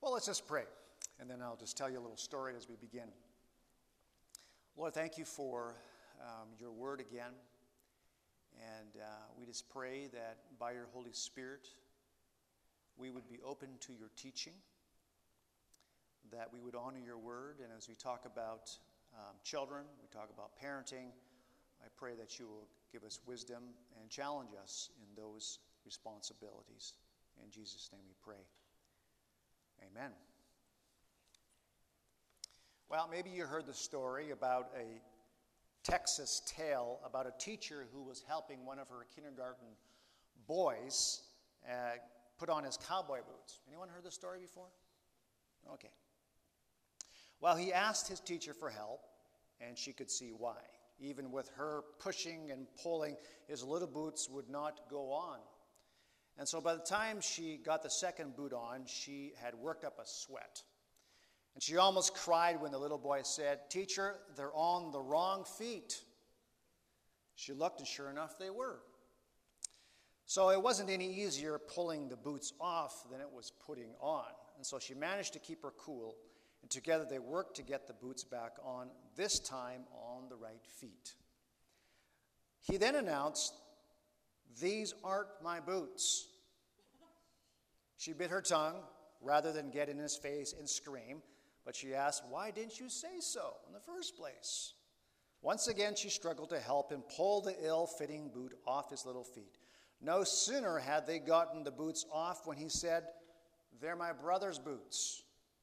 Well, let's just pray, and then I'll just tell you a little story as we begin. Lord, thank you for your word again, and we just pray that by your Holy Spirit, we would be open to your teaching, that we would honor your word, and as we talk about children, we talk about parenting, I pray that you will give us wisdom and challenge us in those responsibilities. In Jesus' name we pray. Amen. Well, maybe you heard the story about a Texas tale about a teacher who was helping one of her kindergarten boys put on his cowboy boots. Anyone heard this story before? Okay. Well, he asked his teacher for help, and she could see why. Even with her pushing and pulling, his little boots would not go on. And so by the time she got the second boot on, she had worked up a sweat. And she almost cried when the little boy said, "Teacher, they're on the wrong feet." She looked, and sure enough, they were. So it wasn't any easier pulling the boots off than it was putting on. And so she managed to keep her cool, and together they worked to get the boots back on, this time on the right feet. He then announced, "These aren't my boots." She bit her tongue rather than get in his face and scream, but she asked, "Why didn't you say so in the first place?" Once again, she struggled to help him pull the ill-fitting boot off his little feet. No sooner had they gotten the boots off when he said, "They're my brother's boots.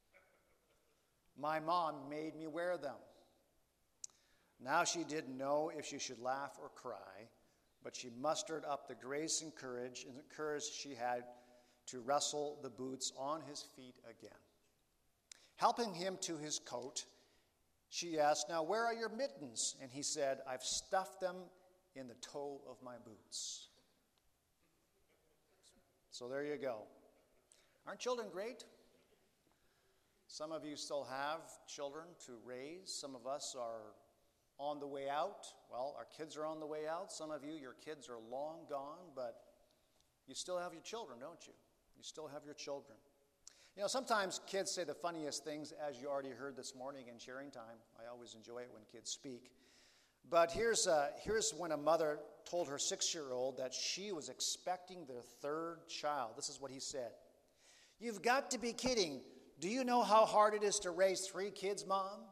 My mom made me wear them." Now she didn't know if she should laugh or cry, but she mustered up the grace and courage she had to wrestle the boots on his feet again. Helping him to his coat, she asked, "Now where are your mittens?" And he said, "I've stuffed them in the toe of my boots." So there you go. Aren't children great? Some of you still have children to raise. Some of us are on the way out. Well, our kids are on the way out. Some of you, your kids are long gone, but you still have your children, don't you? You still have your children. You know, sometimes kids say the funniest things, as you already heard this morning in sharing time. I always enjoy it when kids speak. But here's when a mother told her 6-year-old that she was expecting their third child. This is what he said. "You've got to be kidding. Do you know how hard it is to raise 3 kids, Mom?"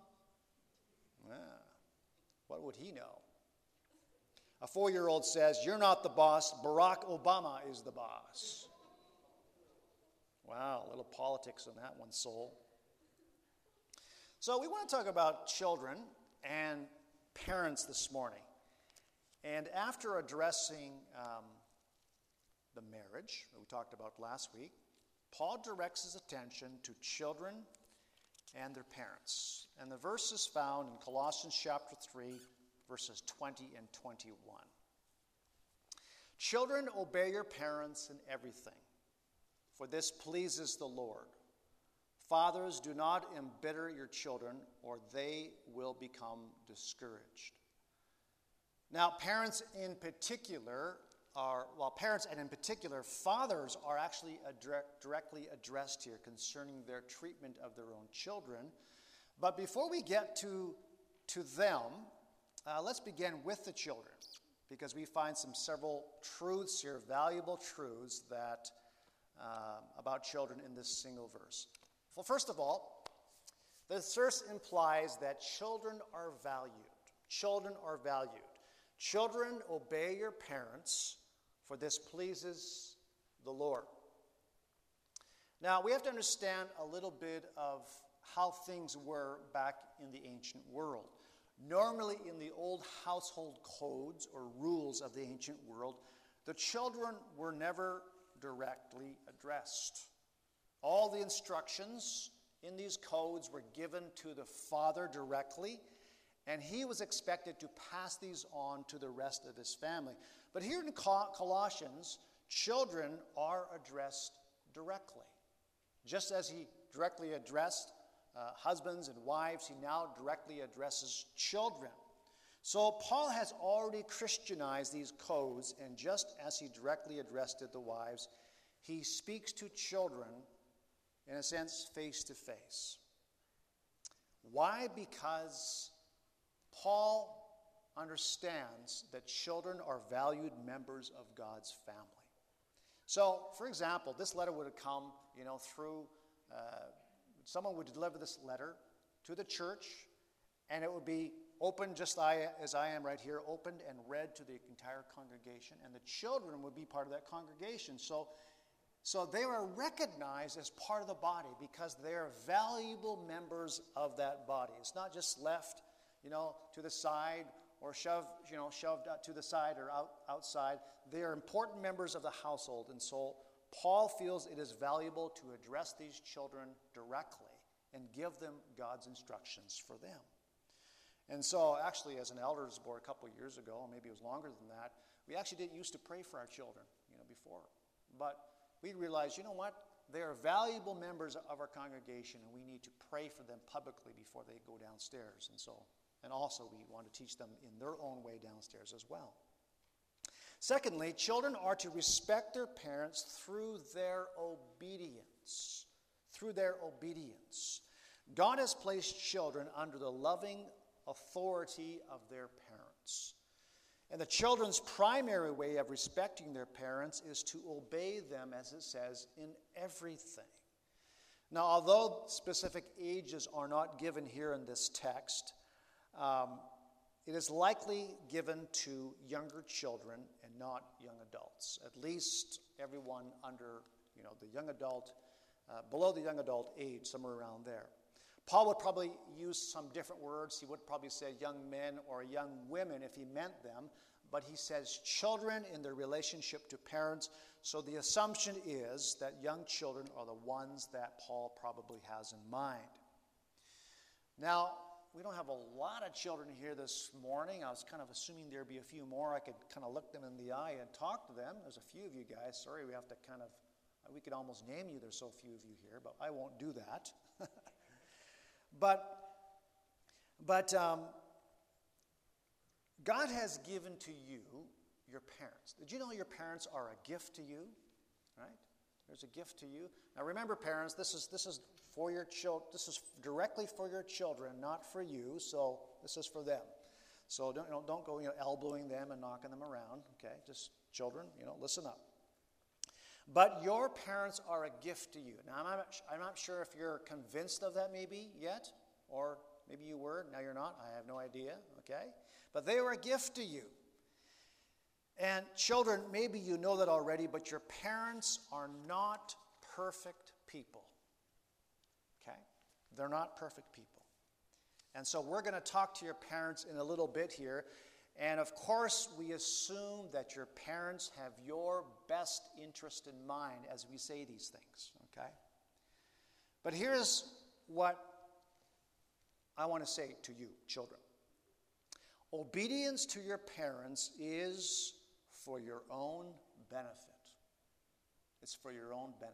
What would he know? A 4-year-old says, "You're not the boss. Barack Obama is the boss." Wow, a little politics on that one, soul. So we want to talk about children and parents this morning. And after addressing the marriage that we talked about last week, Paul directs his attention to children and their parents. And the verse is found in Colossians chapter 3, verses 20 and 21. "Children, obey your parents in everything, for this pleases the Lord. Fathers, do not embitter your children, or they will become discouraged." Now, parents and in particular, fathers are actually directly addressed here concerning their treatment of their own children. But before we get to them, let's begin with the children, because we find several truths here, valuable truths that about children in this single verse. Well, first of all, this verse implies that children are valued. Children are valued. Children, obey your parents, for this pleases the Lord. Now, we have to understand a little bit of how things were back in the ancient world. Normally, in the old household codes or rules of the ancient world, the children were never directly addressed. All the instructions in these codes were given to the father directly, and he was expected to pass these on to the rest of his family. But here in Colossians, children are addressed directly. Just as he directly addressed husbands and wives, he now directly addresses children. So Paul has already Christianized these codes, and just as he directly addressed the wives, he speaks to children in a sense, face to face. Why? Because Paul understands that children are valued members of God's family. So, for example, this letter would have come, through, someone would deliver this letter to the church, and it would be opened just as I am right here, opened and read to the entire congregation, and the children would be part of that congregation. So they were recognized as part of the body because they are valuable members of that body. It's not just left, to the side or shoved to the side or outside. They are important members of the household, and so Paul feels it is valuable to address these children directly and give them God's instructions for them. And so actually, as an elders board a couple of years ago, maybe it was longer than that, we actually didn't used to pray for our children, before. But we realized, they are valuable members of our congregation, and we need to pray for them publicly before they go downstairs. And also we want to teach them in their own way downstairs as well. Secondly, children are to respect their parents through their obedience. Through their obedience. God has placed children under the loving authority of their parents. And the children's primary way of respecting their parents is to obey them, as it says, in everything. Now, although specific ages are not given here in this text, it is likely given to younger children and not young adults. At least everyone under, the young adult, below the young adult age, somewhere around there. Paul would probably use some different words. He would probably say young men or young women if he meant them, but he says children in their relationship to parents. So the assumption is that young children are the ones that Paul probably has in mind. Now, we don't have a lot of children here this morning. I was kind of assuming there'd be a few more. I could kind of look them in the eye and talk to them. There's a few of you guys. Sorry, we could almost name you. There's so few of you here, but I won't do that. But God has given to you your parents. Did you know your parents are a gift to you? Right? There's a gift to you. Now remember, parents, this is for your children. This is directly for your children, not for you. So this is for them. So don't go elbowing them and knocking them around. Okay, just children, listen up. But your parents are a gift to you. Now, I'm not sure if you're convinced of that maybe yet, or maybe you were, now you're not. I have no idea, okay? But they were a gift to you. And children, maybe you know that already, but your parents are not perfect people, okay? They're not perfect people. And so we're going to talk to your parents in a little bit here. And of course, we assume that your parents have your best interest in mind as we say these things, okay? But here's what I want to say to you, children. Obedience to your parents is for your own benefit. It's for your own benefit.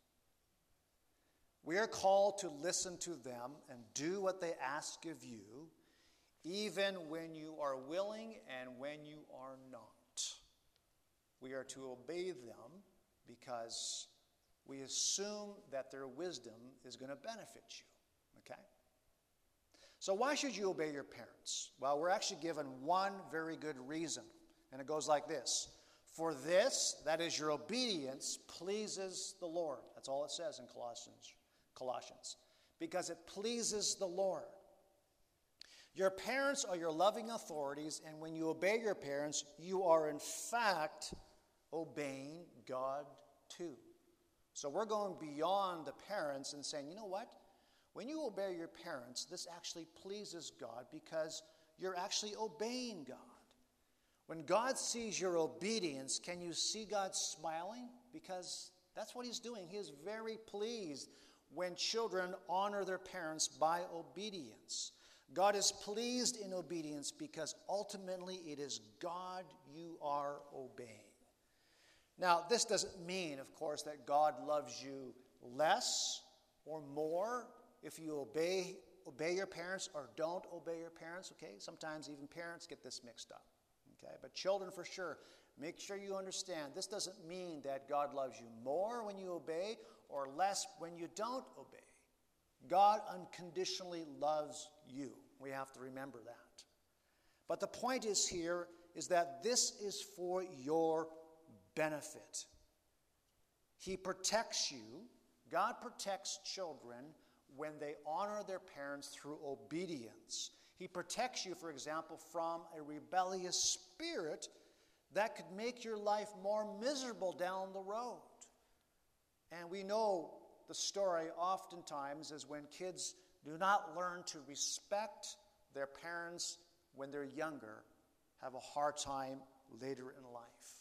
We are called to listen to them and do what they ask of you, even when you are willing and when you are not. We are to obey them because we assume that their wisdom is going to benefit you, okay? So why should you obey your parents? Well, we're actually given one very good reason, and it goes like this. For this, that is your obedience, pleases the Lord. That's all it says in Colossians. Because it pleases the Lord. Your parents are your loving authorities, and when you obey your parents, you are in fact obeying God too. So we're going beyond the parents and saying, you know what? When you obey your parents, this actually pleases God because you're actually obeying God. When God sees your obedience, can you see God smiling? Because that's what he's doing. He is very pleased when children honor their parents by obedience. God is pleased in obedience because ultimately it is God you are obeying. Now, this doesn't mean, of course, that God loves you less or more if you obey your parents or don't obey your parents, okay? Sometimes even parents get this mixed up, okay? But children, for sure, make sure you understand this doesn't mean that God loves you more when you obey or less when you don't obey. God unconditionally loves you. We have to remember that. But the point is here is that this is for your benefit. He protects you. God protects children when they honor their parents through obedience. He protects you, for example, from a rebellious spirit that could make your life more miserable down the road. And we know the story oftentimes is when kids do not learn to respect their parents when they're younger, have a hard time later in life.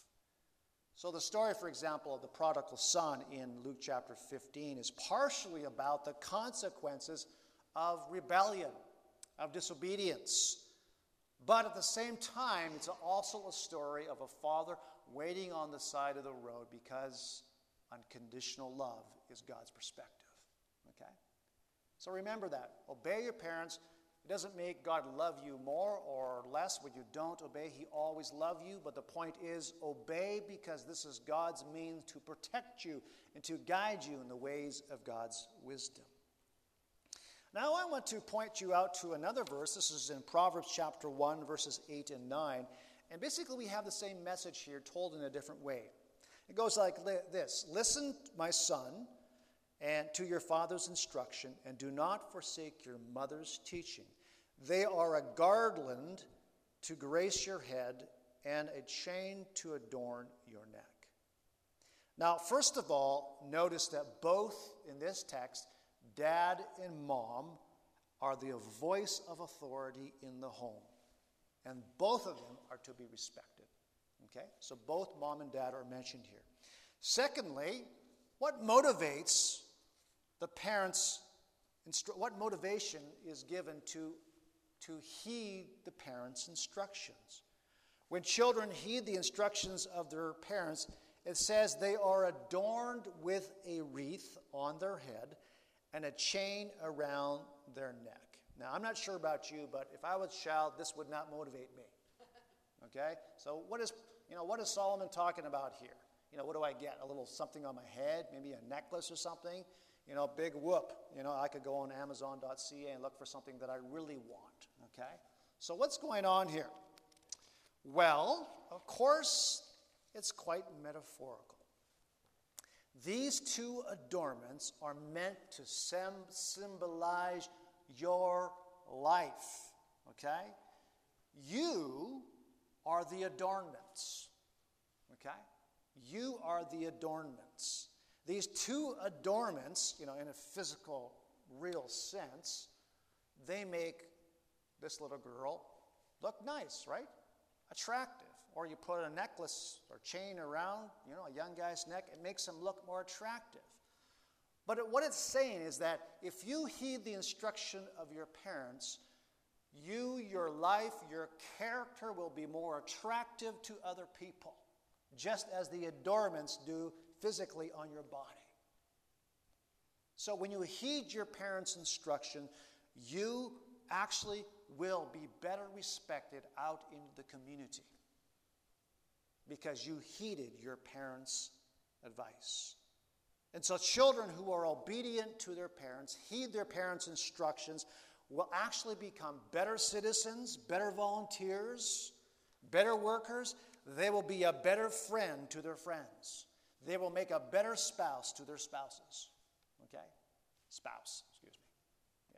So the story, for example, of the prodigal son in Luke chapter 15 is partially about the consequences of rebellion, of disobedience. But at the same time, it's also a story of a father waiting on the side of the road because unconditional love is God's perspective. Okay? So remember that. Obey your parents. It doesn't make God love you more or less when you don't obey. He always loves you, but the point is obey because this is God's means to protect you and to guide you in the ways of God's wisdom. Now I want to point you out to another verse. This is in Proverbs chapter 1, verses 8 and 9. And basically we have the same message here told in a different way. It goes like this: Listen, my son, and to your father's instruction, and do not forsake your mother's teaching. They are a garland to grace your head and a chain to adorn your neck. Now, first of all, notice that both in this text, dad and mom are the voice of authority in the home. And both of them are to be respected. Okay? So both mom and dad are mentioned here. Secondly, what motivates the parents, what motivation is given to heed the parents' instructions? When children heed the instructions of their parents, it says they are adorned with a wreath on their head and a chain around their neck. Now, I'm not sure about you, but if I was a child, this would not motivate me. Okay? So what is Solomon talking about here? What do I get? A little something on my head, maybe a necklace or something? Big whoop. I could go on Amazon.ca and look for something that I really want. Okay? So what's going on here? Well, of course, it's quite metaphorical. These two adornments are meant to symbolize your life. Okay? You are the adornments. Okay? You are the adornments. These two adornments, in a physical, real sense, they make this little girl look nice, right? Attractive. Or you put a necklace or chain around, a young guy's neck, it makes him look more attractive. But what it's saying is that if you heed the instruction of your parents, your life, your character will be more attractive to other people, just as the adornments do physically on your body. So when you heed your parents' instruction, you actually will be better respected out in the community because you heeded your parents' advice. And so children who are obedient to their parents, heed their parents' instructions, will actually become better citizens, better volunteers, better workers. They will be a better friend to their friends. They will make a better spouse to their spouses. Okay? Spouse, excuse me. Yeah.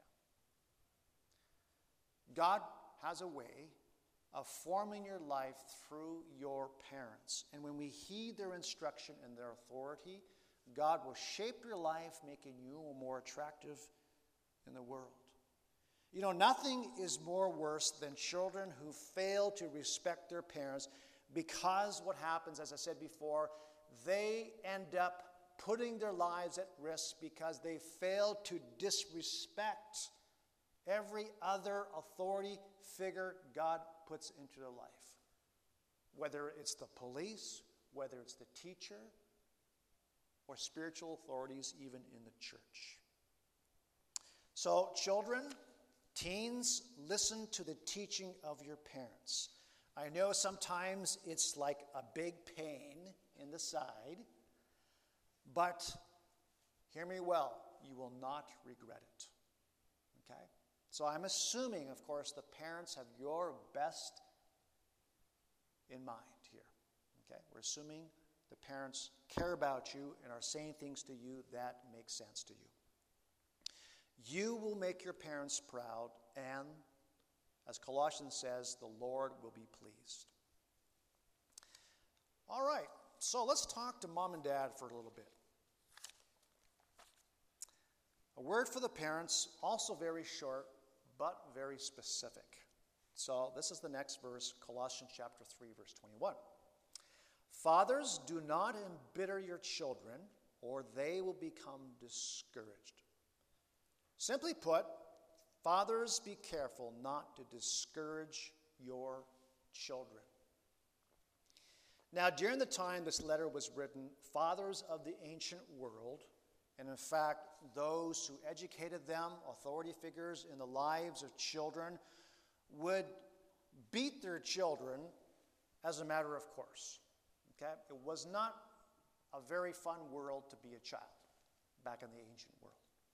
God has a way of forming your life through your parents. And when we heed their instruction and their authority, God will shape your life, making you more attractive in the world. Nothing is more worse than children who fail to respect their parents because what happens, as I said before, they end up putting their lives at risk because they fail to disrespect every other authority figure God puts into their life. Whether it's the police, whether it's the teacher, or spiritual authorities even in the church. So children, teens, listen to the teaching of your parents. I know sometimes it's like a big pain in the side, but Hear me well, you will not regret it. Okay? So I'm assuming, of course, the parents have your best in mind here. Okay? We're assuming the parents care about you and are saying things to you that make sense to you. You will make your parents proud, and as Colossians says, the Lord will be pleased. All right, so let's talk to mom and dad for a little bit. A word for the parents, also very short, but very specific. So this is the next verse, Colossians chapter 3, verse 21. Fathers, do not embitter your children, or they will become discouraged. Simply put, fathers, be careful not to discourage your children. Now, during the time this letter was written, fathers of the ancient world, and in fact, those who educated them, authority figures in the lives of children, would beat their children as a matter of course. Okay? It was not a very fun world to be a child back in the ancient world.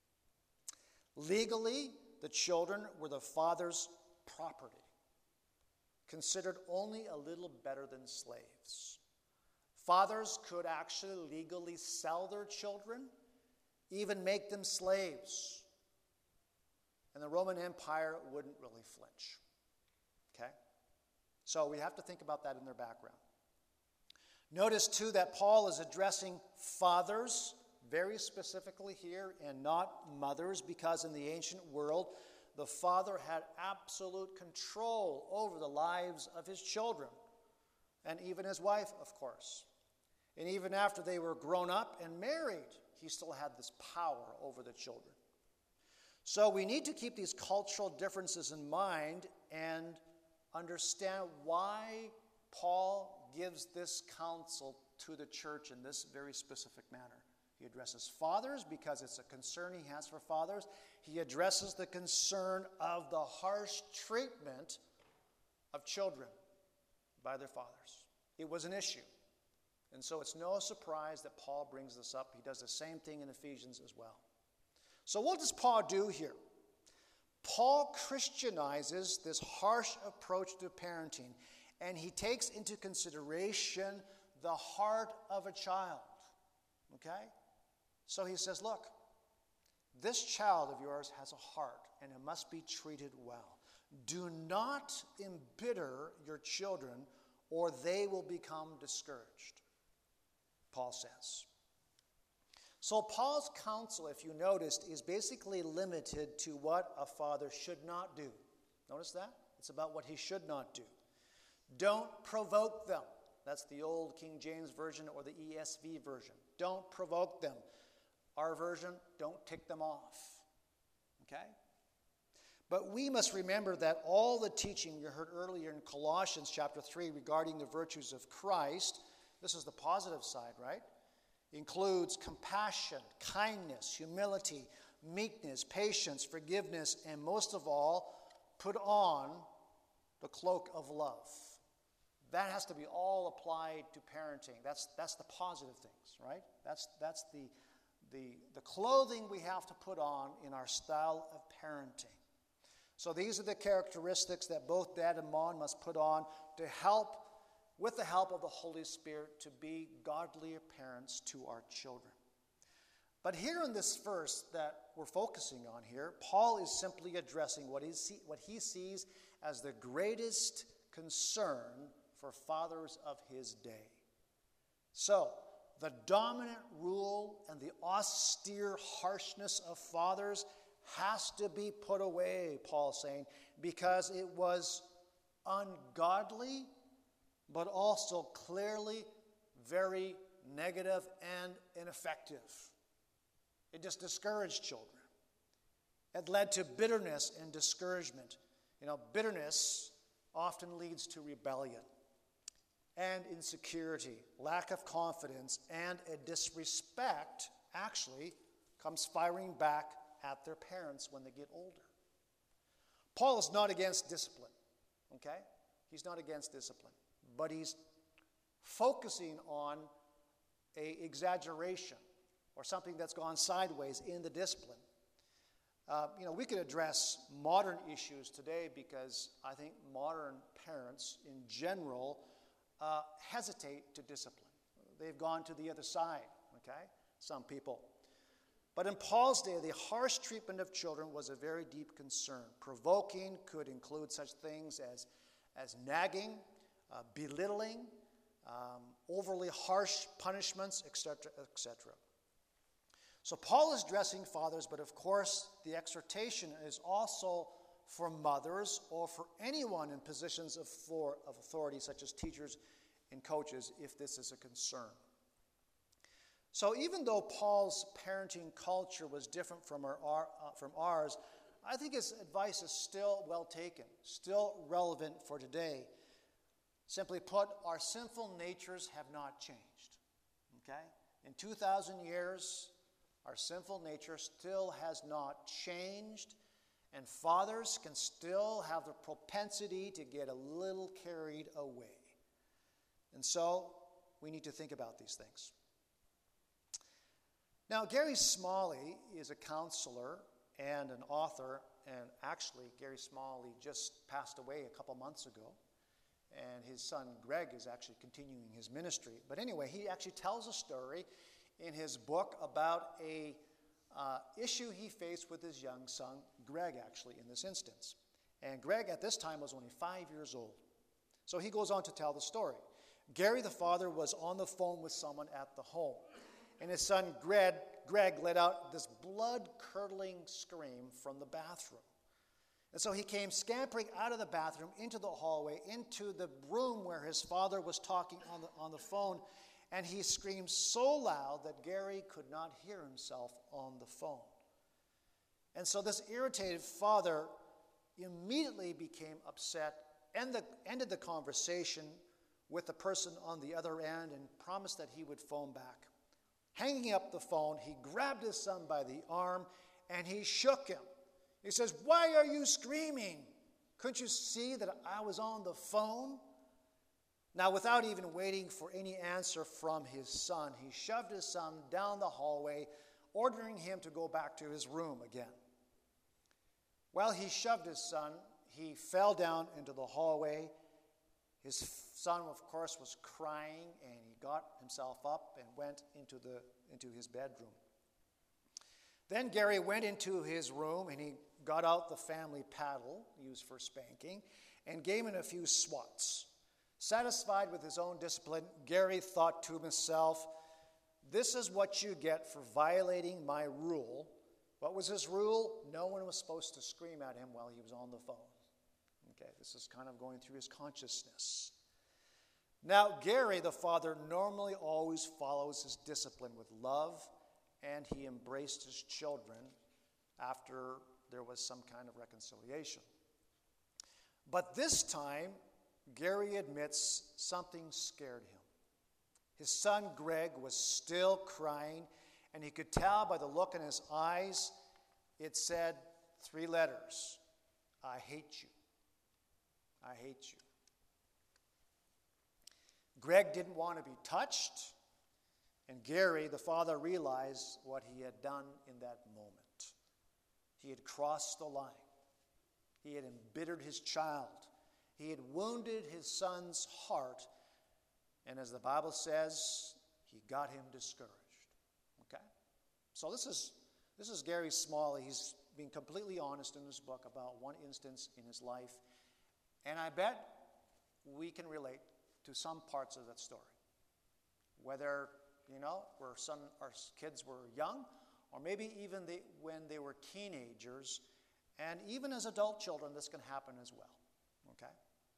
Legally, the children were the father's property, considered only a little better than slaves. Fathers could actually legally sell their children, even make them slaves. And the Roman Empire wouldn't really flinch. Okay? So we have to think about that in their background. Notice, too, that Paul is addressing fathers very specifically here and not mothers, because in the ancient world, the father had absolute control over the lives of his children, and even his wife, of course. And even after they were grown up and married, he still had this power over the children. So we need to keep these cultural differences in mind and understand why Paul gives this counsel to the church in this very specific manner. He addresses fathers because it's a concern he has for fathers. He addresses the concern of the harsh treatment of children by their fathers. It was an issue. And so it's no surprise that Paul brings this up. He does the same thing in Ephesians as well. So what does Paul do here? Paul Christianizes this harsh approach to parenting, and he takes into consideration the heart of a child. Okay? So he says, look, this child of yours has a heart, and it must be treated well. Do not embitter your children, or they will become discouraged, Paul says. So Paul's counsel, if you noticed, is basically limited to what a father should not do. Notice that? It's about what he should not do. Don't provoke them. That's the old King James Version or the ESV version. Don't provoke them. Our version, don't tick them off. Okay? But we must remember that all the teaching you heard earlier in Colossians chapter 3 regarding the virtues of Christ, this is the positive side, right? Includes compassion, kindness, humility, meekness, patience, forgiveness, and most of all, put on the cloak of love. That has to be all applied to parenting. That's the positive things, right? That's the clothing we have to put on in our style of parenting. So these are the characteristics that both dad and mom must put on to help, with the help of the Holy Spirit, to be godly parents to our children. But here in this verse that we're focusing on here, Paul is simply addressing what he sees as the greatest concern for fathers of his day. So, the dominant rule and the austere harshness of fathers has to be put away, Paul's saying, because it was ungodly, but also clearly very negative and ineffective. It just discouraged children. It led to bitterness and discouragement. You know, bitterness often leads to rebellion and insecurity, lack of confidence, and a disrespect actually comes firing back at their parents when they get older. Paul is not against discipline, okay? He's not against discipline, but he's focusing on an exaggeration or something that's gone sideways in the discipline. We could address modern issues today because I think modern parents in general hesitate to discipline. They've gone to the other side, okay? Some people. But in Paul's day, the harsh treatment of children was a very deep concern. Provoking could include such things as nagging, belittling, overly harsh punishments, etc., etc. So Paul is addressing fathers, but of course the exhortation is also for mothers or for anyone in positions of authority, such as teachers and coaches, if this is a concern. So even though Paul's parenting culture was different from ours, I think his advice is still well taken, still relevant for today. Simply put, our sinful natures have not changed. Okay? In 2,000 years, our sinful nature still has not changed, and fathers can still have the propensity to get a little carried away. And so, we need to think about these things. Now, Gary Smalley is a counselor and an author, and actually, Gary Smalley just passed away a couple months ago, and his son Greg is actually continuing his ministry. But anyway, he actually tells a story in his book about a issue he faced with his young son, Greg, actually, in this instance. And Greg, at this time, was only 5 years old. So he goes on to tell the story. Gary, the father, was on the phone with someone at the home. And his son, Greg, let out this blood-curdling scream from the bathroom. And so he came scampering out of the bathroom into the hallway, into the room where his father was talking on the phone, and he screamed so loud that Gary could not hear himself on the phone. And so this irritated father immediately became upset, ended the conversation with the person on the other end, and promised that he would phone back. Hanging up the phone, he grabbed his son by the arm, and he shook him. He says, "Why are you screaming? Couldn't you see that I was on the phone?" Now, without even waiting for any answer from his son, he shoved his son down the hallway, ordering him to go back to his room again. While he shoved his son, he fell down into the hallway. His son, of course, was crying, and he got himself up and went into his bedroom. Then Gary went into his room, and he got out the family paddle used for spanking and gave him a few swats. Satisfied with his own discipline, Gary thought to himself, "This is what you get for violating my rule." What was his rule? No one was supposed to scream at him while he was on the phone. Okay, this is kind of going through his consciousness. Now, Gary, the father, normally always follows his discipline with love, and he embraced his children after there was some kind of reconciliation. But this time, Gary admits something scared him. His son Greg was still crying, and he could tell by the look in his eyes, it said 3 letters: "I hate you. I hate you." Greg didn't want to be touched, and Gary, the father, realized what he had done in that moment. He had crossed the line. He had embittered his child. He had wounded his son's heart, and as the Bible says, he got him discouraged. Okay? So this is Gary Smalley. He's being completely honest in this book about one instance in his life, and I bet we can relate to some parts of that story. Whether, our kids were young, or maybe even when they were teenagers, and even as adult children, this can happen as well. Okay?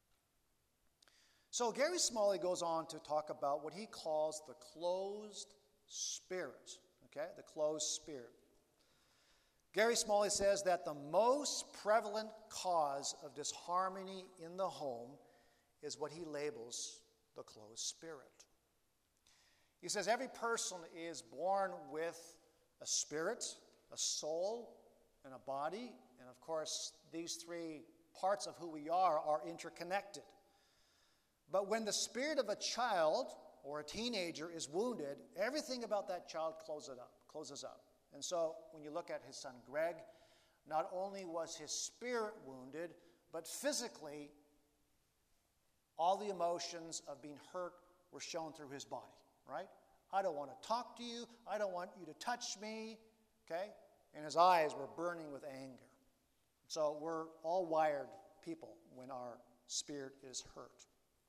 So Gary Smalley goes on to talk about what he calls the closed spirit. Okay? The closed spirit. Gary Smalley says that the most prevalent cause of disharmony in the home is what he labels the closed spirit. He says every person is born with a spirit, a soul, and a body, and of course these 3 parts of who we are interconnected. But when the spirit of a child or a teenager is wounded, everything about that child closes closes up. And so when you look at his son Greg, not only was his spirit wounded, but physically, all the emotions of being hurt were shown through his body, right? I don't want to talk to you. I don't want you to touch me, okay? And his eyes were burning with anger. So we're all wired people when our spirit is hurt.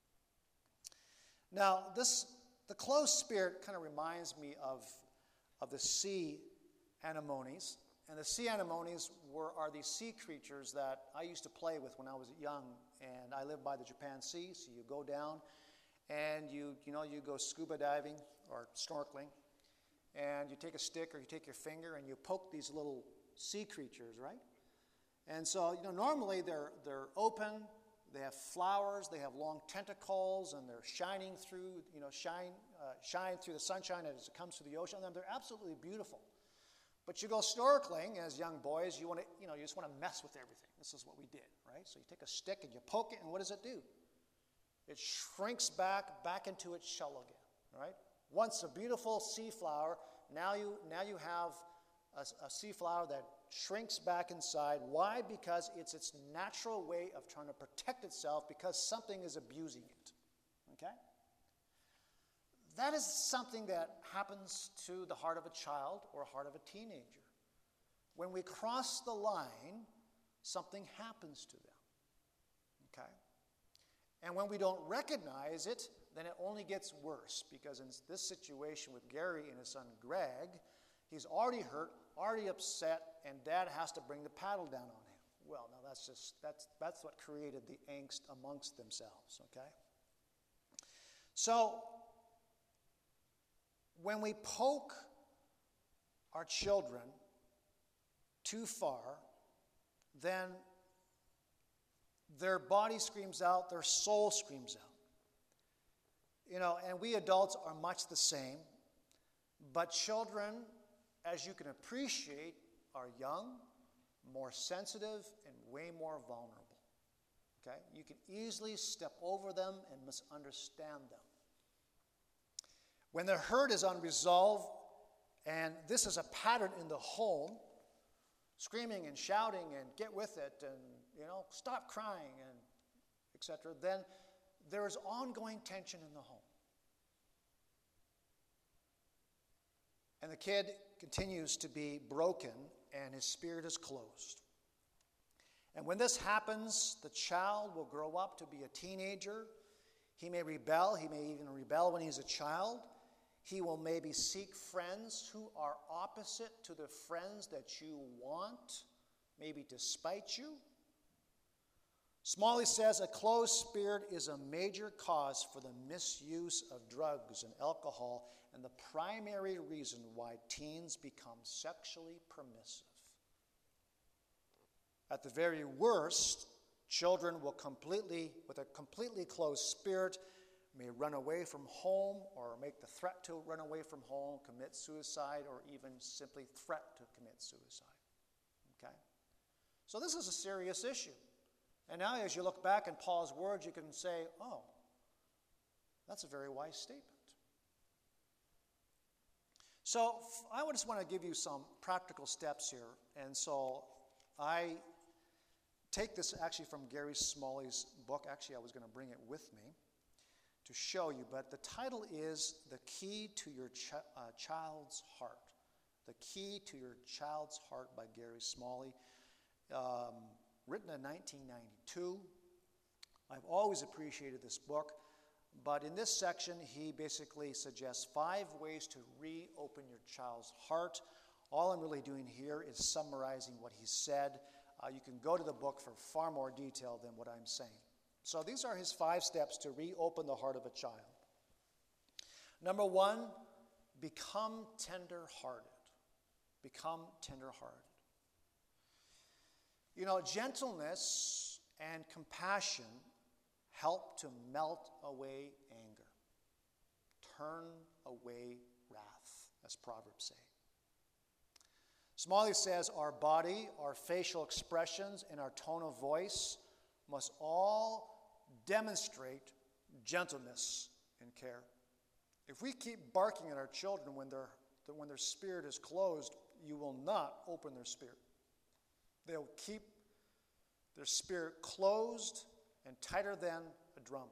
Now, the closed spirit kind of reminds me of the sea anemones. And the sea anemones are these sea creatures that I used to play with when I was young. And I lived by the Japan Sea, so you go down and you go scuba diving or snorkeling. And you take a stick or you take your finger and you poke these little sea creatures, right? And so, normally they're open, they have flowers, they have long tentacles, and they're shining through, shine through the sunshine as it comes to the ocean. And they're absolutely beautiful. But you go snorkeling as young boys, you just want to mess with everything. This is what we did, right? So you take a stick and you poke it, and what does it do? It shrinks back into its shell again, right? Once a beautiful sea flower, now you have a sea flower that shrinks back inside. Why? Because it's its natural way of trying to protect itself because something is abusing it. Okay? That is something that happens to the heart of a child or a heart of a teenager. When we cross the line, something happens to them. Okay? And when we don't recognize it, then it only gets worse, because in this situation with Gary and his son Greg, he's already hurt, already upset, and Dad has to bring the paddle down on him. Well, no, that's what created the angst amongst themselves, okay? So, when we poke our children too far, then their body screams out, their soul screams out. And we adults are much the same, but children, as you can appreciate, are young, more sensitive, and way more vulnerable. Okay? You can easily step over them and misunderstand them. When the hurt is unresolved, and this is a pattern in the home, screaming and shouting and get with it and, stop crying and etc., then there is ongoing tension in the home. And the kid continues to be broken and his spirit is closed. And when this happens, the child will grow up to be a teenager. He may rebel. He may even rebel when he's a child. He will maybe seek friends who are opposite to the friends that you want, maybe to spite you. Smalley says a closed spirit is a major cause for the misuse of drugs and alcohol and the primary reason why teens become sexually permissive. At the very worst, children with a completely closed spirit may run away from home or make the threat to run away from home, commit suicide, or even simply threat to commit suicide. Okay? So this is a serious issue. And now as you look back in Paul's words, you can say, oh, that's a very wise statement. So I just want to give you some practical steps here. And so I take this actually from Gary Smalley's book. Actually, I was going to bring it with me to show you. But the title is The Key to Your Child's Heart. The Key to Your Child's Heart by Gary Smalley. Written in 1992. I've always appreciated this book, but in this section, he basically suggests 5 ways to reopen your child's heart. All I'm really doing here is summarizing what he said. You can go to the book for far more detail than what I'm saying. So these are his 5 steps to reopen the heart of a child. Number 1, become tender-hearted. Become tender-hearted. Gentleness and compassion help to melt away anger. Turn away wrath, as Proverbs say. Smalley says our body, our facial expressions, and our tone of voice must all demonstrate gentleness and care. If we keep barking at our children when they're when their spirit is closed, you will not open their spirit. They'll keep their spirit closed and tighter than a drum.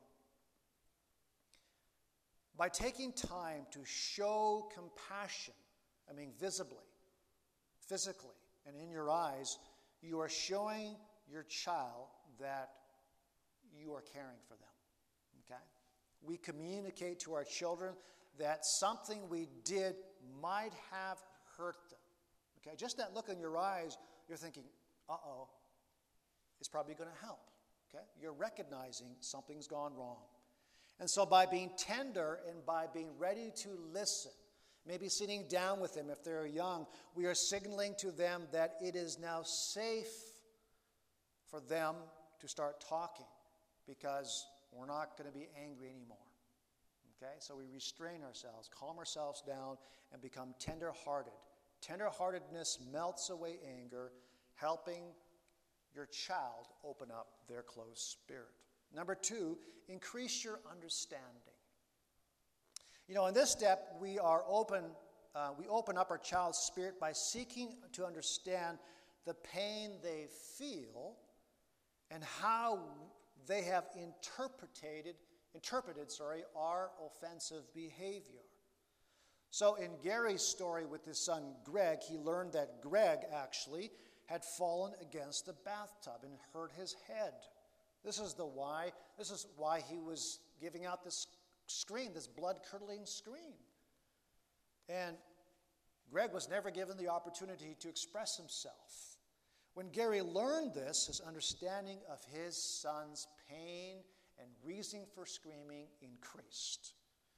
By taking time to show compassion, visibly, physically, and in your eyes, you are showing your child that you are caring for them. Okay? We communicate to our children that something we did might have hurt them. Okay? Just that look in your eyes, you're thinking, uh-oh, it's probably going to help. Okay? You're recognizing something's gone wrong. And so by being tender and by being ready to listen, maybe sitting down with them if they're young, we are signaling to them that it is now safe for them to start talking because we're not going to be angry anymore. Okay? So we restrain ourselves, calm ourselves down, and become tender-hearted. Tender-heartedness melts away anger, helping your child open up their closed spirit. Number 2, increase your understanding. In this step, we open up our child's spirit by seeking to understand the pain they feel and how they have interpreted our offensive behavior. So in Gary's story with his son Greg, he learned that Greg actually had fallen against the bathtub and hurt his head. This is why he was giving out this scream, this blood-curdling scream. And Greg was never given the opportunity to express himself. When Gary learned this, his understanding of his son's pain and reason for screaming increased.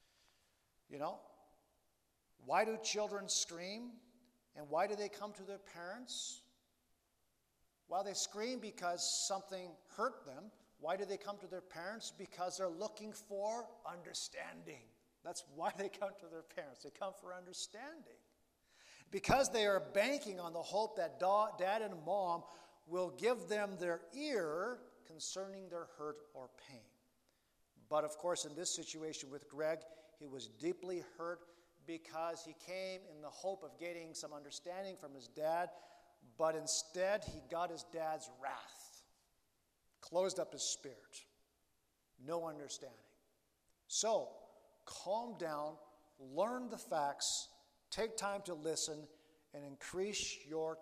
Why do children scream? And why do they come to their parents? Well, they scream because something hurt them. Why do they come to their parents? Because they're looking for understanding. That's why they come to their parents. They come for understanding. Because they are banking on the hope that dad and mom will give them their ear concerning their hurt or pain. But of course, in this situation with Greg, he was deeply hurt because he came in the hope of getting some understanding from his dad, but instead he got his dad's wrath, closed up his spirit, no understanding. So, calm down, learn the facts, take time to listen, and increase your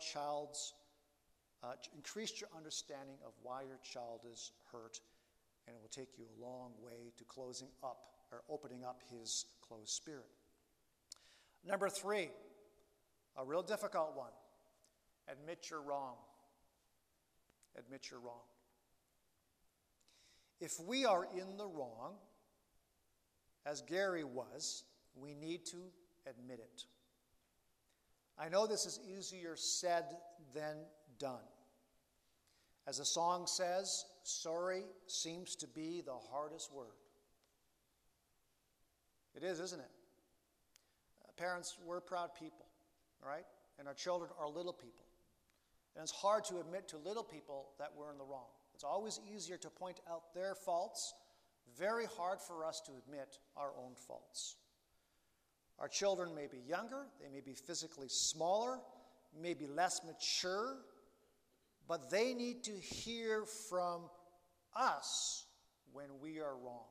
understanding of why your child is hurt, and it will take you a long way to opening up his closed spirit. Number 3, a real difficult one. Admit you're wrong. Admit you're wrong. If we are in the wrong, as Gary was, we need to admit it. I know this is easier said than done. As the song says, sorry seems to be the hardest word. It is, isn't it? Parents, we're proud people, right? And our children are little people. And it's hard to admit to little people that we're in the wrong. It's always easier to point out their faults, very hard for us to admit our own faults. Our children may be younger, they may be physically smaller, may be less mature, but they need to hear from us when we are wrong.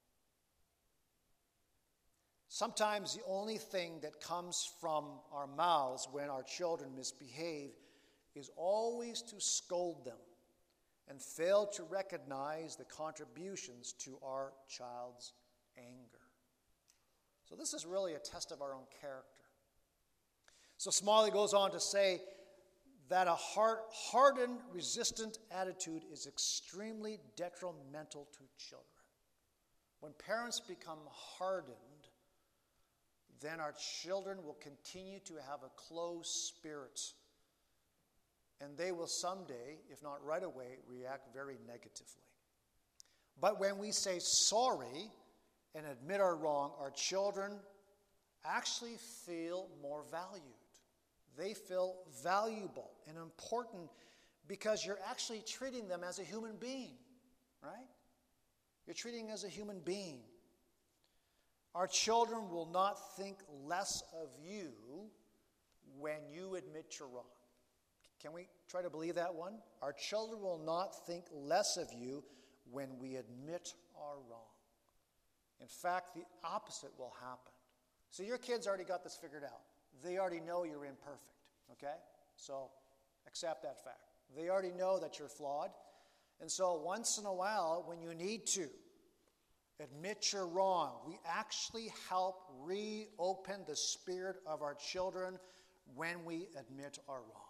Sometimes the only thing that comes from our mouths when our children misbehave is always to scold them and fail to recognize the contributions to our child's anger. So this is really a test of our own character. So Smalley goes on to say that a hardened, resistant attitude is extremely detrimental to children. When parents become hardened, then our children will continue to have a closed spirit, and they will someday, if not right away, react very negatively. But when we say sorry and admit our wrong, our children actually feel more valued. They feel valuable and important because you're actually treating them as a human being, right? You're treating them as a human being. Our children will not think less of you when you admit you're wrong. Can we try to believe that one? Our children will not think less of you when we admit our wrong. In fact, the opposite will happen. So your kids already got this figured out. They already know you're imperfect, okay? So accept that fact. They already know that you're flawed. And so once in a while, when you need to admit you're wrong, we actually help reopen the spirit of our children when we admit our wrong.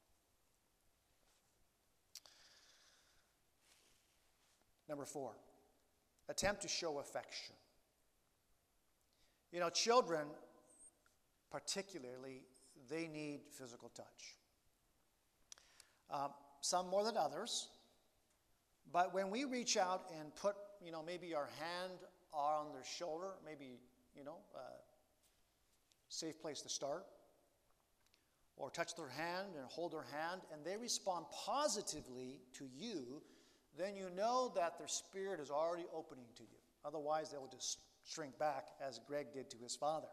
Number 4, attempt to show affection. You know, children, particularly, they need physical touch. Some more than others. But when we reach out and put, maybe our hand on their shoulder, maybe, safe place to start, or touch their hand and hold their hand, and they respond positively to you, then you know that their spirit is already opening to you. Otherwise, they will just shrink back, as Greg did to his father.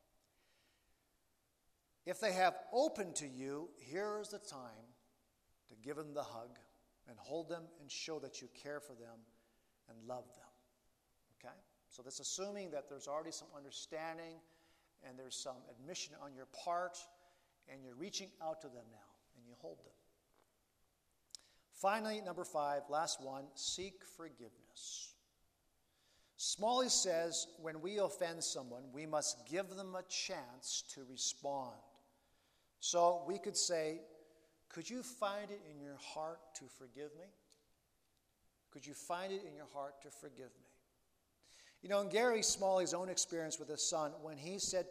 If they have opened to you, here is the time to give them the hug and hold them and show that you care for them and love them. Okay? So that's assuming that there's already some understanding and there's some admission on your part, and you're reaching out to them now and you hold them. Finally, number 5, last one, seek forgiveness. Smalley says when we offend someone, we must give them a chance to respond. So we could say, could you find it in your heart to forgive me? Could you find it in your heart to forgive me? You know, in Gary Smalley's own experience with his son, when he said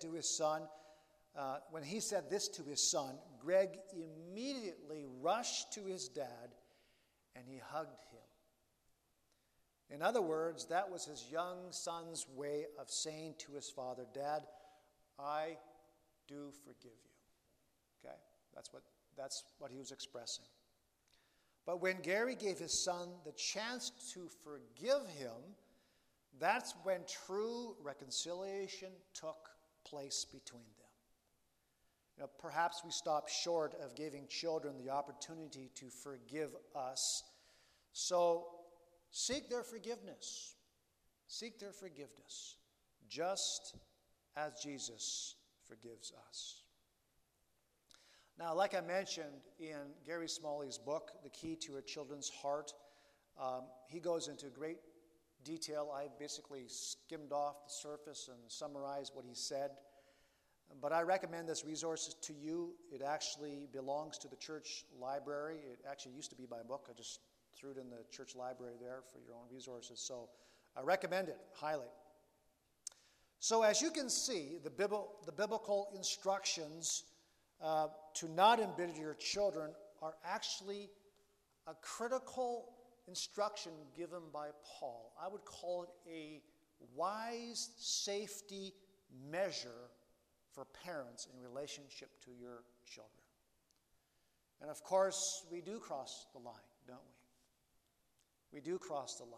this to his son, Greg immediately rushed to his dad and he hugged him. In other words, that was his young son's way of saying to his father, Dad, I do forgive you. Okay? That's what he was expressing. But when Gary gave his son the chance to forgive him, that's when true reconciliation took place between them. You know, perhaps we stop short of giving children the opportunity to forgive us. So seek their forgiveness. Seek their forgiveness, just as Jesus forgives us. Now, like I mentioned in Gary Smalley's book, The Key to a Children's Heart, he goes into great detail. I basically skimmed off the surface and summarized what he said. But I recommend this resource to you. It actually belongs to the church library. It actually used to be my book. I just threw it in the church library there for your own resources. So I recommend it highly. So as you can see, the biblical instructions to not embitter your children are actually a critical instruction given by Paul. I would call it a wise safety measure for parents in relationship to your children. And of course, we do cross the line, don't we? We do cross the line.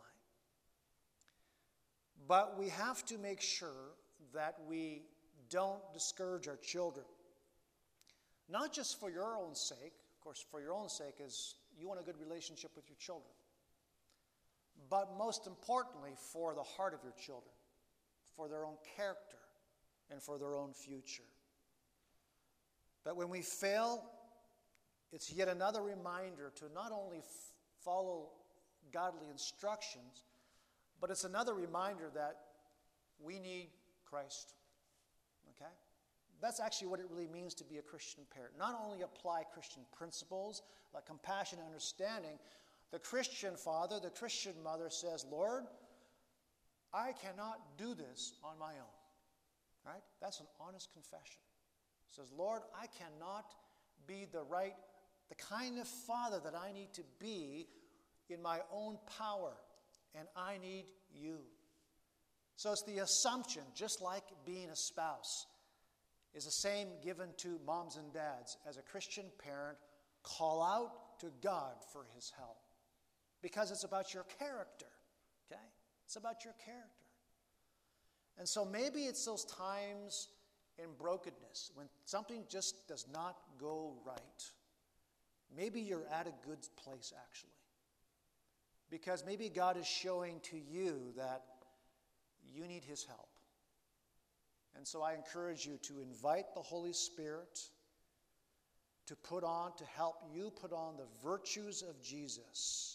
But we have to make sure that we don't discourage our children. Not just for your own sake. Of course, for your own sake is you want a good relationship with your children. But most importantly, for the heart of your children, for their own character, and for their own future. But when we fail, it's yet another reminder to not only follow godly instructions, but it's another reminder that we need Christ. Okay? That's actually what it really means to be a Christian parent. Not only apply Christian principles like compassion and understanding, the Christian father, the Christian mother says, Lord, I cannot do this on my own. Right? That's an honest confession. It says, Lord, I cannot be the kind of father that I need to be in my own power, and I need you. So it's the assumption, just like being a spouse, is the same given to moms and dads. As a Christian parent, call out to God for his help. Because it's about your character. Okay? It's about your character. And so maybe it's those times in brokenness when something just does not go right. Maybe you're at a good place, actually. Because maybe God is showing to you that you need His help. And so I encourage you to invite the Holy Spirit to help you put on the virtues of Jesus.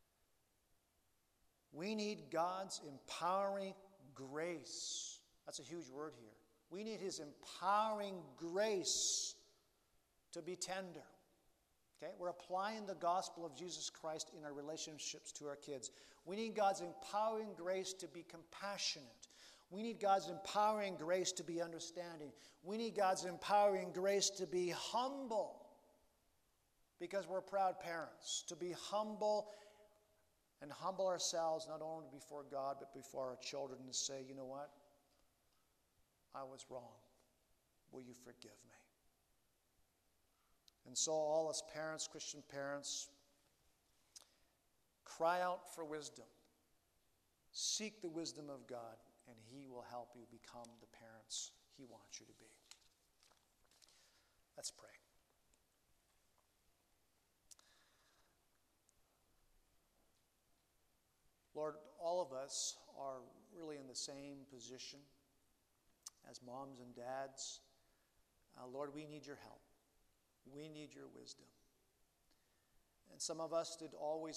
We need God's empowering grace. That's a huge word here. We need His empowering grace to be tender. Okay? We're applying the gospel of Jesus Christ in our relationships to our kids. We need God's empowering grace to be compassionate. We need God's empowering grace to be understanding. We need God's empowering grace to be humble. Because we're proud parents. To be humble and humble ourselves not only before God but before our children to say, you know what? I was wrong. Will you forgive me? And so all us parents, Christian parents, cry out for wisdom. Seek the wisdom of God, and He will help you become the parents He wants you to be. Let's pray. Lord, all of us are really in the same position as moms and dads. Lord, we need your help. We need your wisdom. And some of us didn't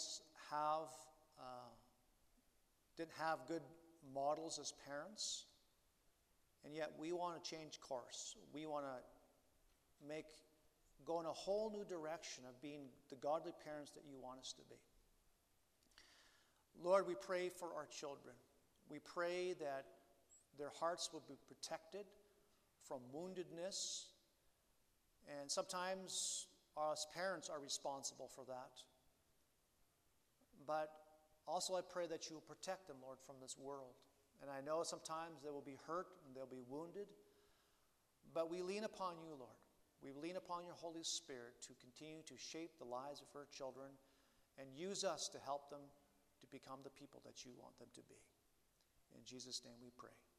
have good models as parents, and yet we want to change course. We want to go in a whole new direction of being the godly parents that you want us to be. Lord, we pray for our children. We pray that their hearts will be protected from woundedness. And sometimes us parents are responsible for that. But also I pray that you will protect them, Lord, from this world. And I know sometimes they will be hurt and they'll be wounded. But we lean upon you, Lord. We lean upon your Holy Spirit to continue to shape the lives of our children and use us to help them to become the people that you want them to be. In Jesus' name we pray.